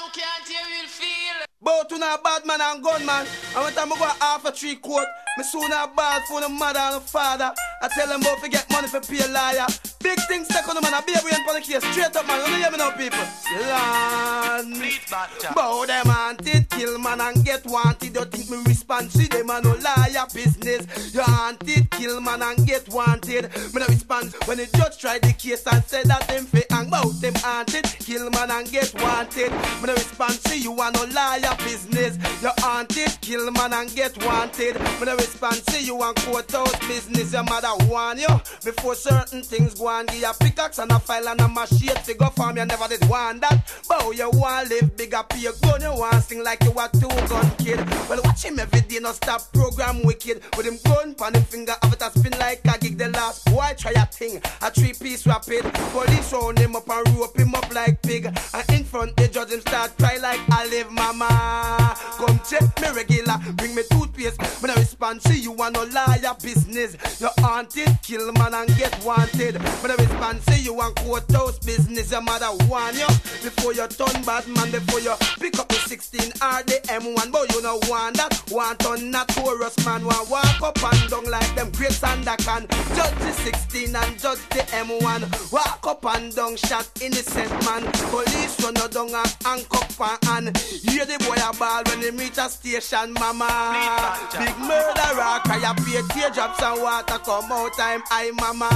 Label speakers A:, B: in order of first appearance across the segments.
A: can't hear will feel.
B: Both on a bad man and gunman. And when time I go half a 3/4, me soon a ball for the mother and the father. I tell them both to get money for pay a liar. Big things take on the man, I be a brain for the case. Straight up man, you hear me now people. Bow them haunted, kill man and get wanted. You think me respond to them and no liar business. You haunted, kill man and get wanted. Me no respond when the judge tried the case and said that them fi hang. Bout them haunted, kill man and get wanted. Me no respond to you and no liar business. You haunted, kill man and get wanted. Me no respond to you and courthouse business. Your mother warn you before certain things go and give you a pickaxe and a file and a machete. Figure for me, I never did want that. But you want live bigger, pay a gun, you want sing like you a 2-gun kid. Well, watch him every day, no stop program wicked. With him gun pan him finger, have it a spin like a gig. The last boy try a thing, a 3-piece rapid. Police round him up and rope him up like pig. And in front the judge him start cry like I live mama. Come check me regular, bring me toothpaste. When I respond to you and no liar business. You haunted, kill man and get wanted. When I respond to you and courthouse business. Your mother warn you before you turn bad man. Before you pick up the 16 or the M1. But you know want that, want on that chorus man. Want walk up and down like them great and that can. Judge the 16 and judge the M1. Walk up and down, shot innocent man. Police run you down and handcuff and hear the boy a ball when they reach a station, mama. Big murderer, cry a pay teardrops and water come out time, I mama.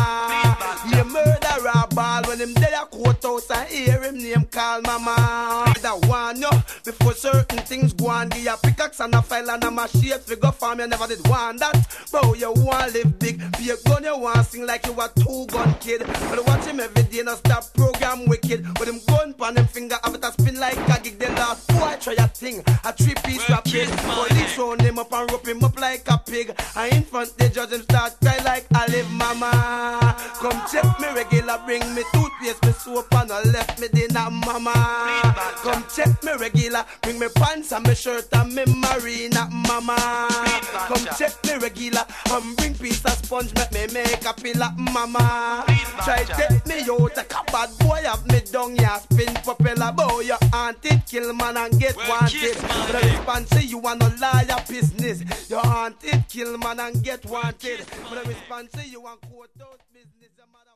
B: You murderer ball when him there a courthouse and hear him name call mama. That one you before certain things go on. Give a pickaxe and a file and a machete. Figure for me, I never did want that. But you want live big, be a gun, you want sing like you a 2-gun kid. But watch him every day, no stop program wicked. With him gun pan him finger, have it a spin like a gig. The last boy try a thing, a 3-piece rapid. Police round him up and rope him up like a pig. And in front the judge him start cry like I live mama. Come check me regular, bring me toothpaste, me soap and no left me dinner mama. Come check me regular, bring me pants and me shirt and me marina mama. Come check me regular, and bring piece of sponge, make a pillar mama. Try take me out, a bad boy have me down, ya spin propeller. Boy, you haunted, kill man and get wanted. But I respond to you and no liar business. You haunted, kill man and get wanted. But I respond to you and courthouse business.